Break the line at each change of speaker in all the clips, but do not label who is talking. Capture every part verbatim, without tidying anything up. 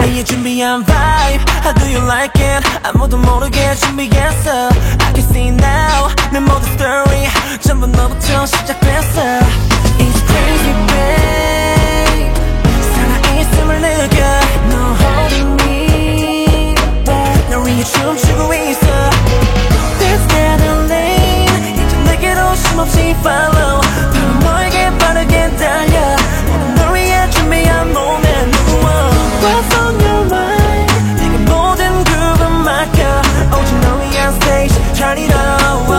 위해 준비한 vibe How do you like it 아무도 모르게 준비했어 I can see now 내 모든 story 전부 너부터 시작됐어 It's crazy babe 살아있음을 느껴 No holding me back 널 위해 춤추고 있어 This adrenaline 이제 내게로 쉼없이 follow 바로 너에게 빠르게 달려 널 위해 준비한 몸에 누워 What's on your mind 네가 모든 groove 맡겨 오직 널 위한 stage turn it on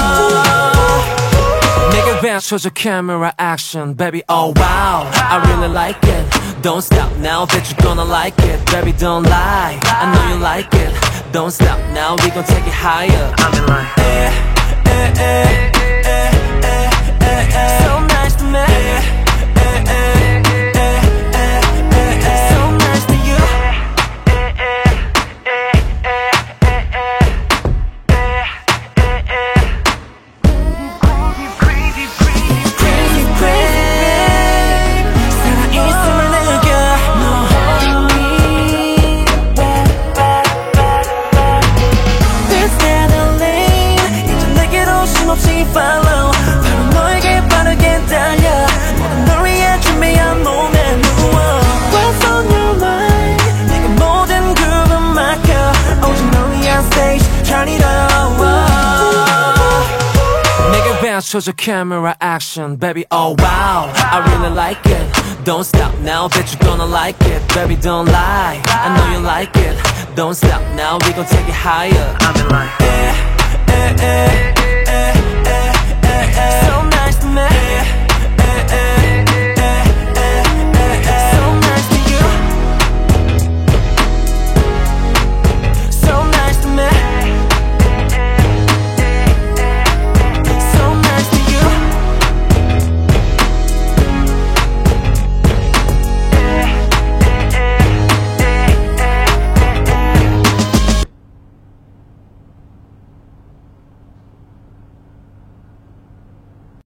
내게 비춰줘 camera action baby oh wow I really like it Don't stop now bet you're gonna like it baby don't lie I know you like it Don't stop now we gon' take it higher I'm in line eh, eh, eh, eh, eh, eh, eh. So nice to me eh, eh, eh, eh, eh, eh, eh. So nice to you eh, eh, eh, eh, eh, eh, eh, eh, eh. Crazy, crazy, crazy, crazy 살아있음을 느껴 No holding me back This adrenaline 이제 내게로 쉼없이 follow 바로 너에게 빠르게 달려 모든 널 위해 준비한 몸에 누워 What's on your mind 네가 모든 groove 맡겨 오직 널 위한 stage turn it on 내게 비춰줘 camera action baby oh wow I really like it Don't stop now bet you're gonna like it baby don't lie I know you like it Don't stop now we gon' take it higher I'm in line eh, eh, eh, eh, eh, eh, eh.